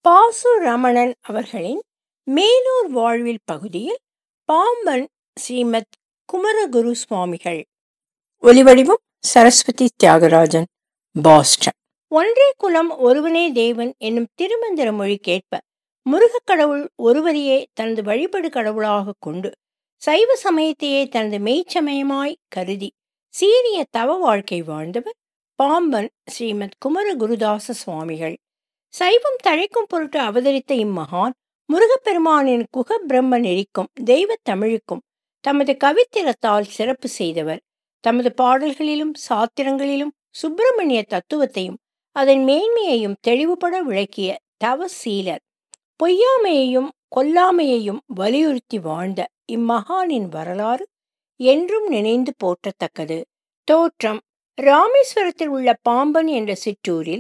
பாசு ரமணன் அவர்களின் மேலூர் வாழ்வில் பகுதியில் பாம்பன் ஸ்ரீமத் குமரகுரு சுவாமிகள். ஒலிவடிவம் சரஸ்வதி தியாகராஜன், பாஸ்டன். ஒன்றே குலம் ஒருவனே தேவன் என்னும் திருமந்திர மொழிக்கேற்ப முருகக் கடவுள் ஒருவரையே தனது வழிபடு கடவுளாக கொண்டு சைவ சமயத்தையே தனது மெய்ச்சமயமாய் கருதி சீரிய தவ வாழ்க்கை வாழ்ந்தவர் பாம்பன் ஸ்ரீமத் குமரகுருதாச சுவாமிகள். சைவம் தழைக்கும் பொருட்டு அவதரித்த இம்மகான் முருகப்பெருமானின் குக பிரம்ம நெறிக்கும் தெய்வ தமிழுக்கும் தமது கவித்திறத்தால் சிறப்பு செய்தவர். தமது பாடல்களிலும் சாத்திரங்களிலும் சுப்பிரமணிய தத்துவத்தையும் அதன் மேன்மையையும் தெளிவுபட விளக்கிய தவசீலர். பொய்யாமையையும் கொல்லாமையையும் வலியுறுத்தி வாழ்ந்த இம்மகானின் வரலாறு என்றும் நினைந்து போற்றத்தக்கது. தோற்றம்: ராமேஸ்வரத்தில் உள்ள பாம்பன் என்ற சிற்றூரில்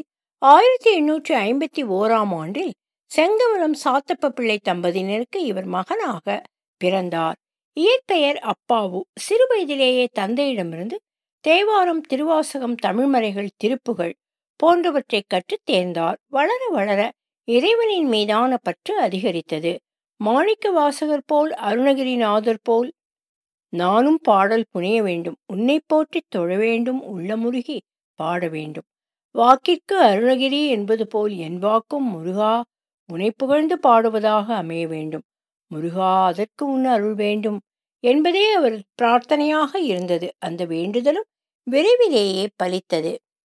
1851 செங்கமலம் சாத்தப்ப பிள்ளை தம்பதியினருக்கு இவர் மகனாக பிறந்தார். இயற்பெயர் அப்பாவு. சிறு வயதிலேயே தந்தையிடமிருந்து தேவாரம், திருவாசகம், தமிழ்மறைகள், திருப்புகழ் போன்றவற்றை கற்றுத் தேர்ந்தார். வளர வளர இறைவனின் மீதான பற்று அதிகரித்தது. மாணிக்க வாசகர் போல், அருணகிரிநாதர் போல் நானும் பாடல் புனைய வேண்டும், உன்னை போற்றி தொழ வேண்டும், உள்ளமுருகி பாட வேண்டும், வாக்கிற்கு அருணகிரி என்பது போல் என் வாக்கும் முருகா உனை புகழ்ந்து பாடுவதாக அமைய வேண்டும், முருகா அதற்கு உன் அருள் வேண்டும் என்பதே அவர் பிரார்த்தனையாக இருந்தது. அந்த வேண்டுதலும் விரைவிலேயே பலித்தது.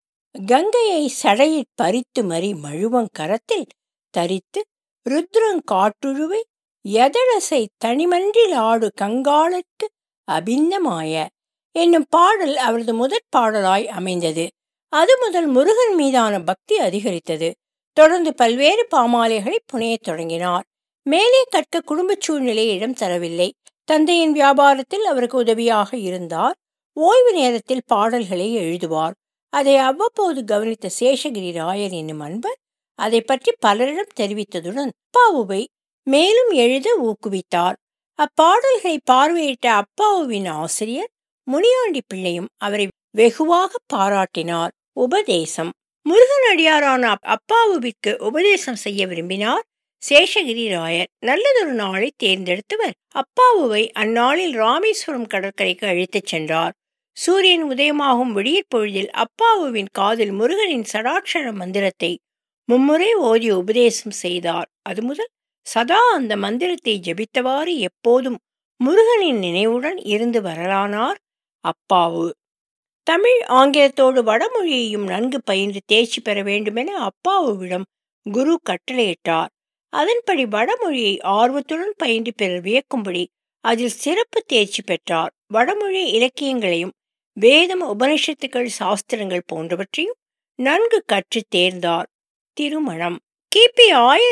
கங்கையை சடையில் பறித்து மறி மழுவங்கரத்தில் தரித்து ருத்ரங்காட்டுழுவை எதழசை தனிமன்றில் ஆடு கங்காளற்கு அபிந்தமாய என்னும் பாடல் அவரது முதற் பாடலாய் அமைந்தது. அது முதல் முருகன் மீதான பக்தி அதிகரித்தது. தொடர்ந்து பல்வேறு பாமாலைகளை புனையத் தொடங்கினார். மேலே கற்க குடும்ப சூழ்நிலை இடம் தரவில்லை. தந்தையின் வியாபாரத்தில் அவருக்கு உதவியாக இருந்தார். ஓய்வு நேரத்தில் பாடல்களை எழுதுவார். அதை அவ்வப்போது கவனித்த சேஷகிரி ராயர் என்னும் அன்பர் அதை பற்றி பலரிடம் தெரிவித்ததுடன் அப்பாவுவை மேலும் எழுத ஊக்குவித்தார். அப்பாடல்களை பார்வையிட்ட அப்பாவுவின் ஆசிரியர் முனியாண்டி பிள்ளையும் அவரை வெகுவாக பாராட்டினார். உபதேசம்: முருகன் அடியாரான அப்பாவுவிற்கு உபதேசம் செய்ய விரும்பினார் சேஷகிரி ராயர். நல்லதொரு நாளை தேர்ந்தெடுத்தவர் அப்பாவுவை அந்நாளில் ராமேஸ்வரம் கடற்கரைக்கு அழைத்துச் சென்றார். சூரியன் உதயமாகும் விடியற் பொழுதில் அப்பாவுவின் காதில் முருகனின் சடாட்சர மந்திரத்தை மும்முறை ஓதி உபதேசம் செய்தார். அது முதல் சதா அந்த மந்திரத்தை ஜபித்தவாறு எப்போதும் முருகனின் நினைவுடன் இருந்து வரலானார் அப்பாவு. தமிழ், ஆங்கிலத்தோடு வடமொழியையும் நன்கு பயின்று தேர்ச்சி பெற வேண்டுமென அப்பாவுவிடம் குரு கட்டளையிட்டார். அதன்படி வடமொழியை ஆர்வத்துடன் பயின்று பிறர் வியக்கும்படி அதில் சிறப்பு தேர்ச்சி பெற்றார். வடமொழி இலக்கியங்களையும் வேதம், உபனிஷத்துக்கள், சாஸ்திரங்கள் போன்றவற்றையும் நன்கு கற்று தேர்ந்தார். திருமணம்: கிபி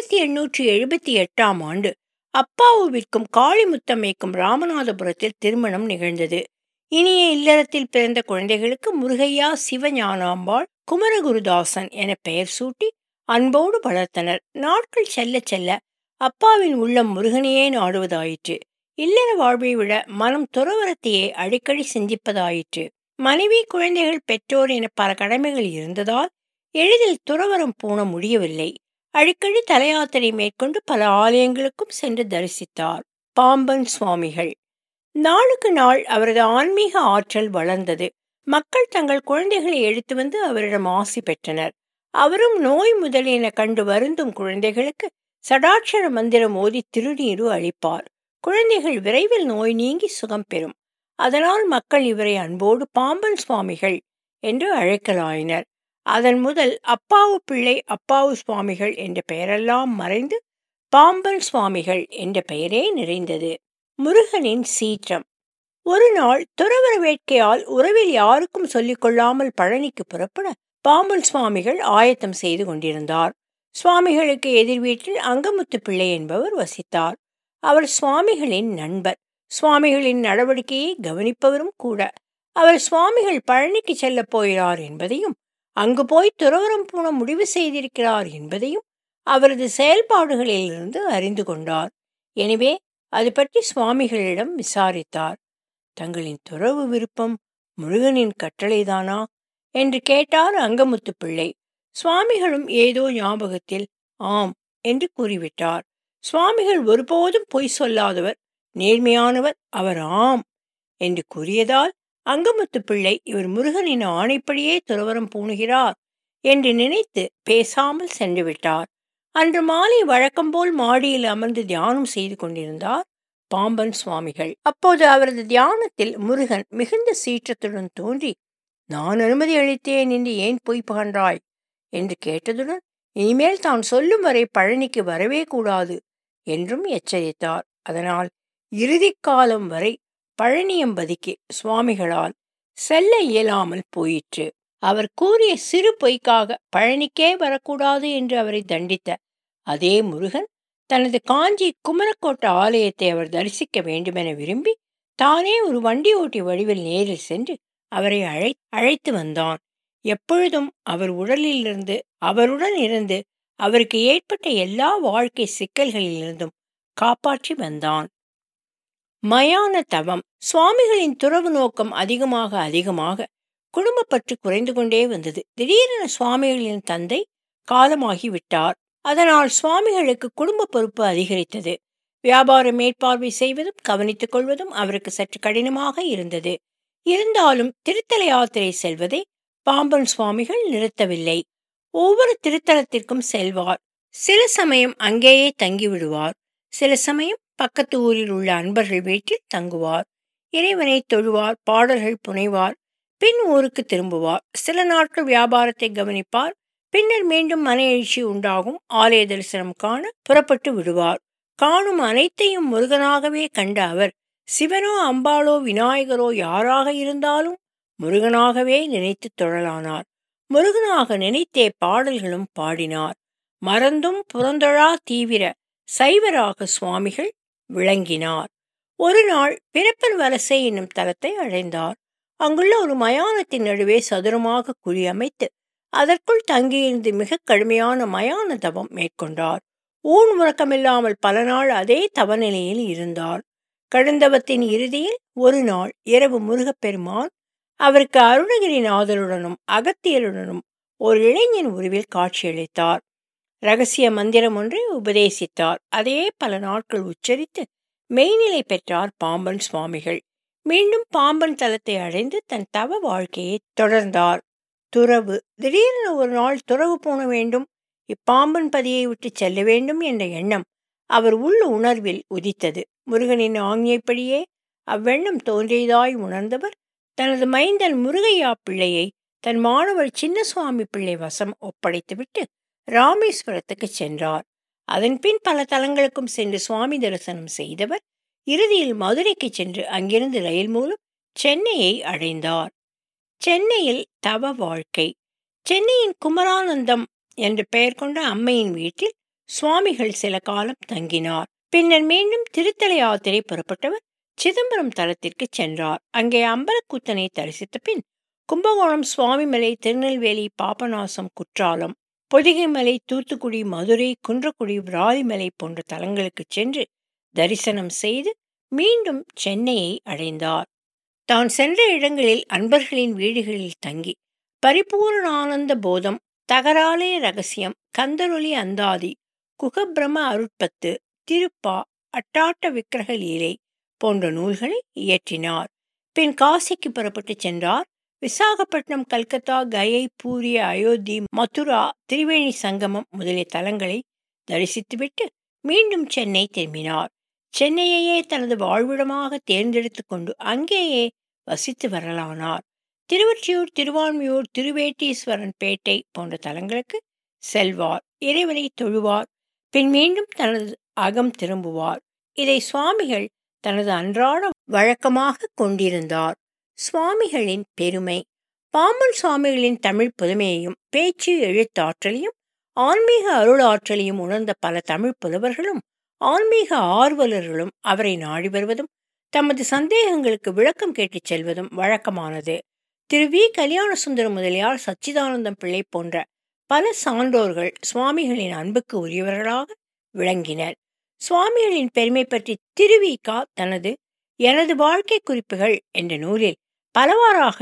1878 அப்பாவுவிற்கும் காளிமுத்தம்மைக்கும் ராமநாதபுரத்தில் திருமணம் நிகழ்ந்தது. இனிய இல்லறத்தில் பிறந்த குழந்தைகளுக்கு முருகையா, சிவஞானாம்பாள், குமரகுருதாசன் என பெயர் சூட்டி அன்போடு வளர்த்தனர். நாட்கள் செல்ல செல்ல அப்பாவின் உள்ளம் முருகனையே நாடுவதாயிற்று. இல்லற வாழ்வை விட மனம் துறவரத்தையே அடிக்கடி சிந்திப்பதாயிற்று. மனைவி, குழந்தைகள், பெற்றோர் என பல கடமைகள் இருந்ததால் எளிதில் துறவரம் பூண முடியவில்லை. அடிக்கடி தலையாத்திரை மேற்கொண்டு பல ஆலயங்களுக்கும் சென்று தரிசித்தார் பாம்பன் சுவாமிகள். நாளுக்கு நாள் அவரது ஆன்மீக ஆற்றல் வளர்ந்தது. மக்கள் தங்கள் குழந்தைகளை எடுத்து வந்து அவரிடம் ஆசி பெற்றனர். அவரும் நோய் முதலியன கண்டு வருந்தும் குழந்தைகளுக்கு சடாட்சர மந்திரம் ஓதி திருநீரு அளிப்பார். குழந்தைகள் விரைவில் நோய் நீங்கி சுகம் பெறும். அதனால் மக்கள் இவரை அன்போடு பாம்பன் சுவாமிகள் என்று அழைக்கலாயினர். அதன் முதல் அப்பாவு பிள்ளை, அப்பாவு சுவாமிகள் என்ற பெயரெல்லாம் மறைந்து பாம்பன் சுவாமிகள் என்ற பெயரே நிறைந்தது. முருகனின் சீற்றம்: ஒரு நாள் துறவர வேட்கையால் உறவில் யாருக்கும் சொல்லிக் கொள்ளாமல் பழனிக்கு புறப்பட பாம்பன் சுவாமிகள் ஆயத்தம் செய்து கொண்டிருந்தார். சுவாமிகளுக்கு எதிர் வீட்டில் அங்கமுத்து பிள்ளை என்பவர் வசித்தார். அவர் சுவாமிகளின் நண்பர், சுவாமிகளின் நடவடிக்கையை கவனிப்பவரும் கூட. அவர் சுவாமிகள் பழனிக்கு செல்ல போகிறார் என்பதையும் அங்கு போய் துறவரம் பூண முடிவு செய்திருக்கிறார் என்பதையும் அவரது செயல்பாடுகளிலிருந்து அறிந்து கொண்டார். எனவே அது பற்றி சுவாமிகளிடம் விசாரித்தார். தங்களின் துறவு விருப்பம் முருகனின் கட்டளைதானா என்று கேட்டார் அங்கமுத்து பிள்ளை. சுவாமிகளும் ஏதோ ஞாபகத்தில் ஆம் என்று கூறிவிட்டார். சுவாமிகள் ஒருபோதும் பொய் சொல்லாதவர், நேர்மையானவர், அவர் ஆம் என்று கூறியதால் அங்கமுத்து பிள்ளை இவர் முருகனின் ஆணைப்படியே துறவரம் பூணுகிறார் என்று நினைத்து பேசாமல் சென்று விட்டார். அன்று மாலை வழக்கம்போல் மாடியில் அமர்ந்து தியானம் செய்து கொண்டிருந்தார் பாம்பன் சுவாமிகள். அப்போது அவரது தியானத்தில் முருகன் மிகுந்த சீற்றத்துடன் தோன்றி, நான் அனுமதி அளித்தேன் என்று ஏன் பொய் புகன்றாய் என்று கேட்டதுடன், இனிமேல் தான் சொல்லும் வரை பழனிக்கு வரவே கூடாது என்றும் எச்சரித்தார். அதனால் இறுதி காலம் வரை பழனியம்பதிக்கு சுவாமிகளால் செல்ல இயலாமல் போயிற்று. அவர் கூறிய சிறு பொய்க்காக பழனிக்கே வரக்கூடாது என்று அவரை தண்டித்த அதே முருகன் தனது காஞ்சி குமரக்கோட்ட ஆலயத்தை அவர் தரிசிக்க வேண்டுமென விரும்பி தானே ஒரு வண்டி ஓட்டி வடிவில் நேரில் சென்று அவரை அழைத்து வந்தான். எப்பொழுதும் அவருடன் இருந்து அவருக்கு ஏற்பட்ட எல்லா வாழ்க்கை சிக்கல்களிலிருந்தும் காப்பாற்றி வந்தான். மயான தவம். சுவாமிகளின் துறவு நோக்கம் அதிகமாக குடும்பப்பற்று குறைந்து கொண்டே வந்தது. திடீரென சுவாமிகளின் தந்தை காலமாகி விட்டார். அதனால் சுவாமிகளுக்கு குடும்ப பொறுப்பு அதிகரித்தது. வியாபாரம் மேற்பார்வை செய்வதும் கவனித்துக் கொள்வதும் அவருக்கு சற்று கடினமாக இருந்தது. இருந்தாலும் திருத்தல யாத்திரை செல்வதை பாம்பன் சுவாமிகள் நிறுத்தவில்லை. ஒவ்வொரு திருத்தலத்திற்கும் செல்வார். சில சமயம் அங்கேயே தங்கிவிடுவார். சில சமயம் பக்கத்து ஊரில் உள்ள அன்பர்கள் வீட்டில் தங்குவார். இறைவனை தொழுவார், பாடல்கள் புனைவார், பின் ஊருக்கு திரும்புவார். சில நாட்கள் வியாபாரத்தை கவனிப்பார். பின்னர் மீண்டும் மன எழுச்சி உண்டாகும். ஆலய தரிசனம் காண புறப்பட்டு விடுவார். காணும் அனைத்தையும் முருகனாகவே கண்ட அவர் சிவனோ அம்பாளோ விநாயகரோ யாராக இருந்தாலும் முருகனாகவே நினைத்து தொழலானார். முருகனாக நினைத்தே பாடல்களும் பாடினார். மறந்தும் புறந்தொழா தீவிர சைவராக சுவாமிகள் விளங்கினார். ஒரு நாள் பிறப்பன் வலசை என்னும் தலத்தை அடைந்தார். அங்குள்ள ஒரு மயானத்தின் நடுவே சதுரமாக குழி அமைத்து அதற்குள் தங்கியிருந்து மிக கடுமையான மயான தவம் மேற்கொண்டார். ஊன் உறக்கமில்லாமல் பல நாள் அதே தவநிலையில் இருந்தார். கடுந்தவத்தின் இறுதியில் ஒரு நாள் இரவு முருகப்பெருமான் அவருக்கு அருணகிரிநாதருடனும் அகத்தியருடனும் ஒரு இளைஞன் உருவில் காட்சியளித்தார். இரகசிய மந்திரம் ஒன்றை உபதேசித்தார். அதையே பல நாட்கள் உச்சரித்து மெய்நிலை பெற்றார் பாம்பன் சுவாமிகள். மீண்டும் பாம்பன் தலத்தை அடைந்து தன் தவ வாழ்க்கையை தொடர்ந்தார். துறவு. திடீரென ஒரு நாள் துறவு போன வேண்டும், இப்பாம்பன் பதியை விட்டு செல்ல வேண்டும் என்ற எண்ணம் அவர் உள் உணர்வில் உதித்தது. முருகனின் ஆజ్ఞைப்படியே அவ்வெண்ணம் தோன்றியதாய் உணர்ந்தவர் தனது மைந்தன் முருகையா பிள்ளையை தன் மாணவர் சின்னசுவாமி பிள்ளை வசம் ஒப்படைத்துவிட்டு ராமேஸ்வரத்துக்கு சென்றார். அதன்பின் பல தலங்களுக்கும் சென்று சுவாமி தரிசனம் செய்தவர் இறுதியில் மதுரைக்கு சென்று அங்கிருந்து ரயில் மூலம் சென்னையை அடைந்தார். சென்னையில் தவ வாழ்க்கை. சென்னையின் குமரானந்தம் என்று பெயர் கொண்ட அம்மையின் வீட்டில் சுவாமிகள் சில காலம் தங்கினார். பின்னர் மீண்டும் திருத்தல யாத்திரை புறப்பட்டவர் சிதம்பரம் தலத்திற்கு சென்றார். அங்கே அம்பலக்கூத்தனை தரிசித்த பின் கும்பகோணம், சுவாமிமலை, திருநெல்வேலி, பாபநாசம், குற்றாலம், பொதிகைமலை, தூத்துக்குடி, மதுரை, குன்றக்குடி, விராலிமலை போன்ற தலங்களுக்கு சென்று தரிசனம் செய்து மீண்டும் சென்னையை அடைந்தார். தான் சென்ற இடங்களில் அன்பர்களின் வீடுகளில் தங்கி பரிபூர்ண ஆனந்த போதம், தகராலே ரகசியம், கந்தரொலி அந்தாதி, குகபிரம அருட்பத்து, திருப்பா, அட்டாட்ட விக்கிரக லீலை போன்ற நூல்களை இயற்றினார். பின் காசிக்கு புறப்பட்டு சென்றார். விசாகப்பட்டினம், கல்கத்தா, கயை, பூரி, அயோத்தி, மதுரா, திரிவேணி சங்கமம் முதலிய தலங்களை தரிசித்துவிட்டு மீண்டும் சென்னை திரும்பினார். சென்னையையே தனது வாழ்விடமாக தேர்ந்தெடுத்து கொண்டு அங்கேயே வசித்து வரலானார். திருவொற்றியூர், திருவான்மியூர், திருவேட்டீஸ்வரன் பேட்டை போன்ற தலங்களுக்கு செல்வார். இறைவனை தொழுவார். பின் மீண்டும் தனது அகம் திரும்புவார். இதை சுவாமிகள் தனது அன்றாட வழக்கமாக கொண்டிருந்தார். சுவாமிகளின் பெருமை. பாம்பன் சுவாமிகளின் தமிழ் புதுமையையும் பேச்சு எழுத்தாற்றலையும் ஆன்மீக அருளாற்றலையும் உணர்ந்த பல தமிழ் புலவர்களும் ஆன்மீக ஆர்வலர்களும் அவரை நாடி வருவதும் தமது சந்தேகங்களுக்கு விளக்கம் கேட்டுச் செல்வதும் வழக்கமானது. திரு வி. கல்யாணசுந்தர முதலியார், சச்சிதானந்தம் பிள்ளை போன்ற பல சான்றோர்கள் சுவாமிகளின் அன்புக்கு உரியவர்களாக விளங்கினர். சுவாமிகளின் பெருமை பற்றி திருவிகா தனது எனது வாழ்க்கை குறிப்புகள் என்ற நூலில் பலவாறாக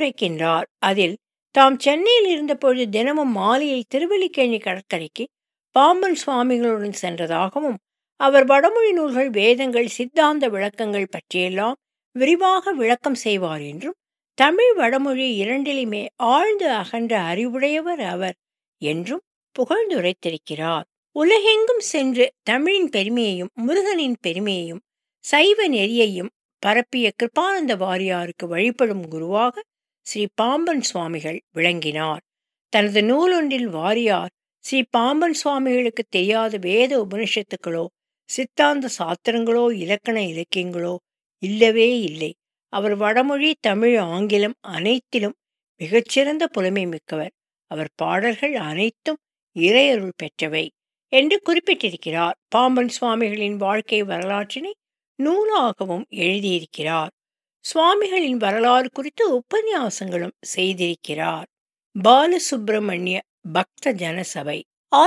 எடுத்துரைக்கின்றார். அதில் தாம் சென்னையில் இருந்தபொழுது தினமும் மாலையில் திருவல்லிக்கேணி கடற்கரைக்கு பாம்பன் சுவாமிகளுடன் சென்றதாகவும், அவர் வடமொழி நூல்கள், வேதங்கள், சித்தாந்த விளக்கங்கள் பற்றியெல்லாம் விரிவாக விளக்கம் செய்வார் என்றும், தமிழ் வடமொழி இரண்டிலுமே ஆழ்ந்து அகன்ற அறிவுடையவர் அவர் என்றும் புகழ்ந்துரைத்திருக்கிறார். உலகெங்கும் சென்று தமிழின் பெருமையையும் முருகனின் பெருமையையும் சைவ நெறியையும் பரப்பிய கிருபானந்த வாரியாருக்கு வழிபடும் குருவாக ஸ்ரீ பாம்பன் சுவாமிகள் விளங்கினார். தனது நூலொன்றில் வாரியார் ஸ்ரீ பாம்பன் சுவாமிகளுக்கு தெரியாத வேத உபனிஷத்துக்களோ சித்தாந்த சாத்திரங்களோ இலக்கண இலக்கியங்களோ இல்லவே இல்லை. அவர் வடமொழி, தமிழ், ஆங்கிலம் அனைத்திலும் மிகச்சிறந்த புலமை மிக்கவர். அவர் பாடல்கள் அனைத்தும் இறையருள் பெற்றவை என்று குறிப்பிட்டிருக்கிறார். பாம்பன் சுவாமிகளின் வாழ்க்கை வரலாற்றினை நூலாகவும் எழுதியிருக்கிறார். சுவாமிகளின் வரலாறு குறித்து உபன்யாசங்களும் செய்திருக்கிறார். பாலசுப்பிரமணிய பக்த ஜனசபை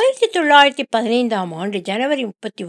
1915 ஜனவரி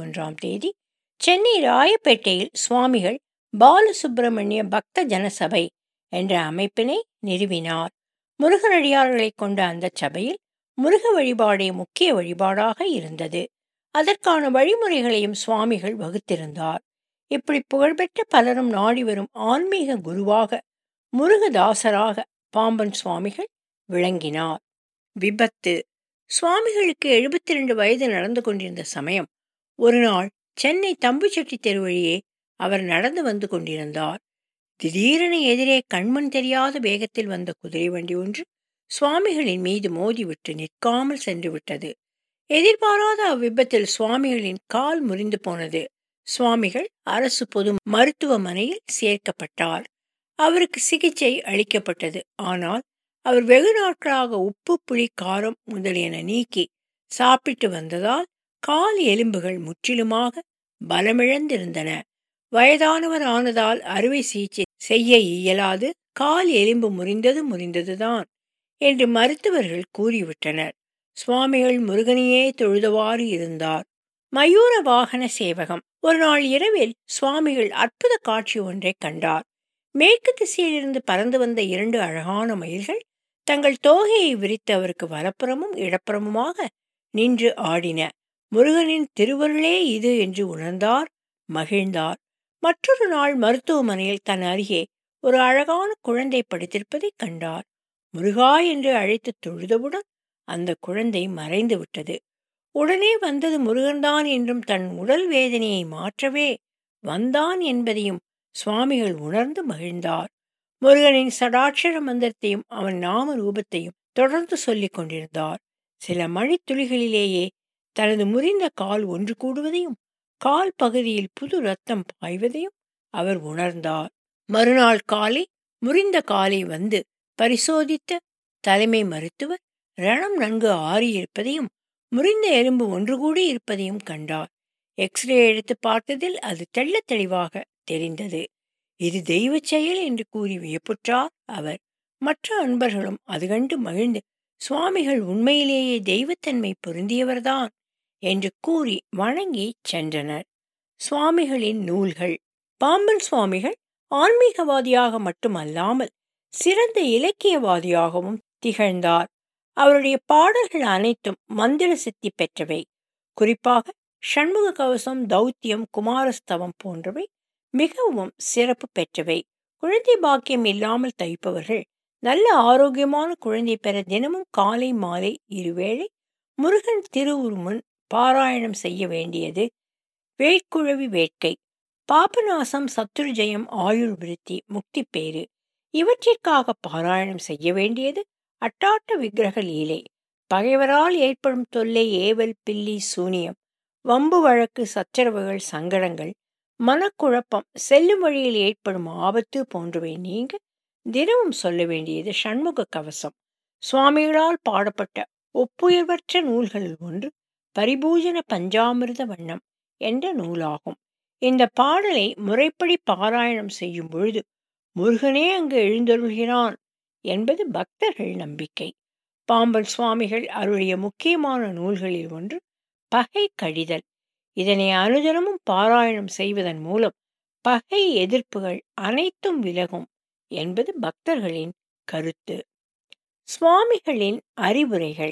31 சென்னை ராயப்பேட்டையில் சுவாமிகள் பாலசுப்பிரமணிய பக்த ஜனசபை என்ற அமைப்பினை நிறுவினார். முருகனடியார்களை கொண்ட அந்த சபையில் முருக வழிபாடே முக்கிய வழிபாடாக இருந்தது. அதற்கான வழிமுறைகளையும் சுவாமிகள் வகுத்திருந்தார். இப்படி புகழ்பெற்ற பலரும் நாடி வரும் ஆன்மீக குருவாக, முருகதாசராக பாம்பன் சுவாமிகள் விளங்கினார். விபத்து. சுவாமிகளுக்கு 72 வயது நடந்து கொண்டிருந்த சமயம், ஒரு நாள் சென்னை தம்புச்செட்டி தெரு வழியே அவர் நடந்து வந்து கொண்டிருந்தார். திடீரென எதிரே கண்மண் தெரியாத வேகத்தில் வந்த குதிரை வண்டி ஒன்று சுவாமிகளின் மீது மோதிவிட்டு நிற்காமல் சென்று விட்டது. எதிர்பாராத அவ்விபத்தில் சுவாமிகளின் கால் முறிந்து போனது. சுவாமிகள் அரசு பொது மருத்துவமனையில் சேர்க்கப்பட்டார். அவருக்கு சிகிச்சை அளிக்கப்பட்டது. ஆனால் அவர் வெகு நாட்களாக உப்பு, புளி, காரம் முதலியன நீக்கி சாப்பிட்டு வந்ததால் கால் எலும்புகள் முற்றிலுமாக பலமிழந்திருந்தன. வயதானவர் ஆனதால் அறுவை சிகிச்சை செய்ய இயலாது, கால் எலும்பு முறிந்ததுதான் என்று மருத்துவர்கள் கூறிவிட்டனர். சுவாமிகள் முருகனையே தொழுதவாறு இருந்தார். மயூர வாகன சேவகம். ஒரு நாள் இரவில் சுவாமிகள் அற்புத காட்சி ஒன்றை கண்டார். மேற்கு திசையிலிருந்து பறந்து வந்த 2 அழகான மயில்கள் தங்கள் தோகையை விரித்து அவருக்கு வலப்புறமும் இடப்புறமுமாக நின்று ஆடின. முருகனின் திருவருளே இது என்று உணர்ந்தார், மகிழ்ந்தார். மற்றொரு நாள் மருத்துவமனையில் தன் அருகே ஒரு அழகான குழந்தை படுத்திருப்பதை கண்டார். முருகா என்று அழைத்து தொழுதவுடன் அந்த குழந்தை மறைந்து விட்டது. உடனே வந்தது முருகன்தான் என்றும் தன் உடல் வேதனையை மாற்றவே வந்தான் என்பதையும் சுவாமிகள் உணர்ந்து மகிழ்ந்தார். முருகனின் சடாட்சர மந்திரத்தையும் அவன் நாம ரூபத்தையும் தொடர்ந்து சொல்லிக் கொண்டிருந்தார். சில மணித்துளிகளிலேயே தனது முறிந்த கால் ஒன்று கூடுவதையும் கால் பகுதியில் புது ரத்தம் பாய்வதையும் அவர் உணர்ந்தார். மறுநாள் காலை முறிந்த காலை வந்து பரிசோதித்த தலைமை மருத்துவர் ரணம் நன்கு ஆறியிருப்பதையும் முறிந்த எலும்பு ஒன்று கூடி இருப்பதையும் கண்டார். எக்ஸ்ரே எடுத்து பார்த்ததில் அது தெள்ள தெளிவாக தெரிந்தது. இது தெய்வ செயல் என்று கூறி வியப்புற்றார் அவர். மற்ற அன்பர்களும் அது கண்டு மகிழ்ந்து சுவாமிகள் உண்மையிலேயே தெய்வத்தன்மை பொருந்தியவர்தான் என்று கூறி வணங்கி சென்றனர். சுவாமிகளின் நூல்கள். பாம்பன் சுவாமிகள் ஆன்மீகவாதியாக மட்டுமல்லாமல் சிறந்த இலக்கியவாதியாகவும் திகழ்ந்தார். அவருடைய பாடல்கள் அனைத்தும் மந்திர சித்தி பெற்றவை. குறிப்பாக சண்முக கவசம், தௌத்தியம், குமாரஸ்தவம் போன்றவை மிகவும் சிறப்பு பெற்றவை. குழந்தை பாக்கியம் இல்லாமல் தவிப்பவர்கள் நல்ல ஆரோக்கியமான குழந்தை பெற தினமும் காலை மாலை இருவேளை முருகன் திருவுருமுன் பாராயணம் செய்ய வேண்டியது. வேட்குழவி வேட்கை, பாபநாசம், சத்துருஜயம், ஆயுள் விருத்தி, முக்தி பேறு இவற்றிற்காக பாராயணம் செய்ய வேண்டியது. அட்டாட்ட விக்கிரக லீலை, பகைவரால் ஏற்படும் தொல்லை, ஏவல், பில்லி, சூனியம், வம்பு வழக்கு, சச்சரவுகள், சங்கடங்கள், மனக்குழப்பம், செல்லும் வழியில் ஏற்படும் ஆபத்து போன்றவை நீங்க தினமும் சொல்ல வேண்டியது சண்முக கவசம். சுவாமிகளால் பாடப்பட்ட ஒப்புயர்வற்ற நூல்களில் ஒன்று பரிபூஜன பஞ்சாமிர்த வண்ணம் என்ற நூலாகும். இந்த பாடலை முறைப்படி பாராயணம் செய்யும் பொழுது முருகனே அங்கு எழுந்தருள்கிறான் என்பது பக்தர்கள் நம்பிக்கை. பாம்பன் சுவாமிகள் அருளிய முக்கியமான நூல்களில் ஒன்று பகை கழிதல். இதனை அனுதினமும் பாராயணம் செய்வதன் மூலம் பகை எதிர்ப்புகள் அனைத்தும் விலகும் என்பது பக்தர்களின் கருத்து. சுவாமிகளின் அறிவுரைகள்.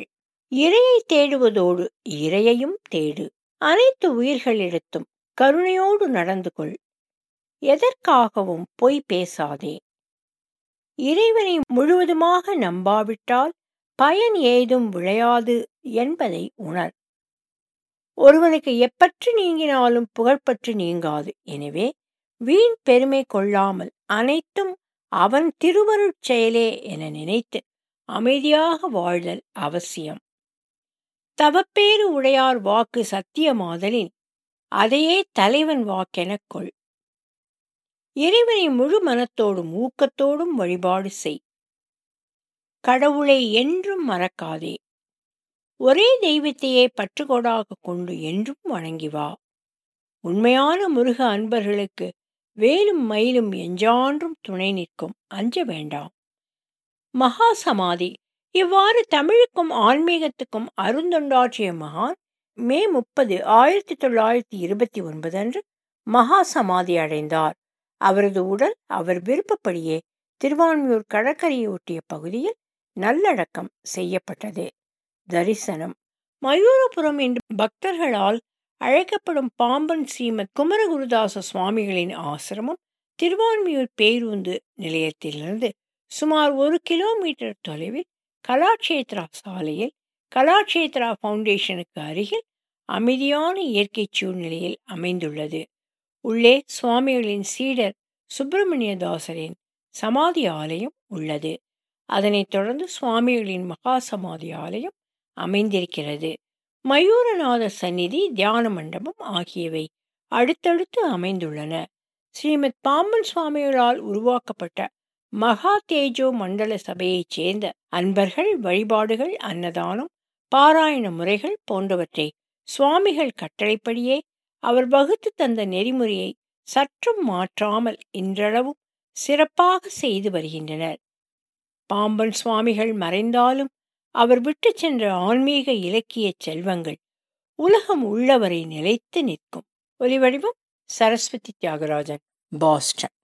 இரையை தேடுவதோடு இரையையும் தேடு. அனைத்து உயிர்களிடத்தும் கருணையோடு நடந்து கொள். எதற்காகவும் பொய் பேசாதே. இறைவனை முழுவதுமாக நம்பாவிட்டால் பயன் ஏதும் விளையாது என்பதை உணர். ஒருவனுக்கு எப்பற்று நீங்கினாலும் புகழ்பற்று நீங்காது. எனவே வீண் பெருமை கொள்ளாமல் அனைத்தும் அவன் திருவருட் செயலே என நினைத்து அமைதியாக வாழ்தல் அவசியம். தவப்பேறு உடையார் வாக்கு சத்தியமாதலின் அதையே தலைவன் வாக்கெனக் கொள். இறைவனை முழு மனத்தோடும் ஊக்கத்தோடும் வழிபாடு செய். கடவுளை என்றும் மறக்காதே. ஒரே தெய்வத்தையே பற்றுக்கோடாக கொண்டு என்றும் வணங்கி வா. உண்மையான முருக அன்பர்களுக்கு வேலும் மயிலும் எஞ்சான்றும் துணை நிற்கும். அஞ்ச வேண்டாம். மகா சமாதி. இவ்வாறு தமிழுக்கும் ஆன்மீகத்துக்கும் அருந்தொண்டாற்றிய மகான் மே 30, 1929 அன்று மகா சமாதி அடைந்தார். அவரது உடல் அவர் விருப்பப்படியே திருவான்மியூர் கடற்கரையை ஒட்டிய பகுதியில் நல்லடக்கம் செய்யப்பட்டது. தரிசனம். மயூரபுரம் என்று பக்தர்களால் அழைக்கப்படும் பாம்பன் ஸ்ரீமத் குமரகுருதாச சுவாமிகளின் ஆசிரமம் திருவான்மியூர் பேருந்து நிலையத்திலிருந்து சுமார் 1 கிலோமீட்டர் தொலைவில் கலாட்சேத்ரா சாலையில் கலாட்சேத்ரா ஃபவுண்டேஷனுக்கு அருகில் அமைதியான இயற்கை சூழ்நிலையில் அமைந்துள்ளது. உள்ளே சுவாமிகளின் சீடர் சுப்பிரமணியதாசரின் சமாதி ஆலயம் உள்ளது. அதனைத் தொடர்ந்து சுவாமிகளின் மகா சமாதி ஆலயம் அமைந்திருக்கிறது. மயூரநாதர் சந்நிதி, தியான மண்டபம் ஆகியவை அடுத்தடுத்து அமைந்துள்ளன. ஸ்ரீமத் பாம்பன் சுவாமிகளால் உருவாக்கப்பட்ட மகா தேஜோ மண்டல சபையைச் சேர்ந்த அன்பர்கள் வழிபாடுகள், அன்னதானம், பாராயண முறைகள் போன்றவற்றை சுவாமிகள் கட்டளைப்படியே அவர் வகுத்து தந்த நெறிமுறையை சற்றும் மாற்றாமல் இன்றளவும் சிறப்பாக செய்து வருகின்றனர். பாம்பன் சுவாமிகள் மறைந்தாலும் அவர் விட்டு சென்ற ஆன்மீக இலக்கிய செல்வங்கள் உலகம் உள்ளவரை நிலைத்து நிற்கும். ஒலிவடிவம் சரஸ்வதி தியாகராஜன், பாஸ்டன்.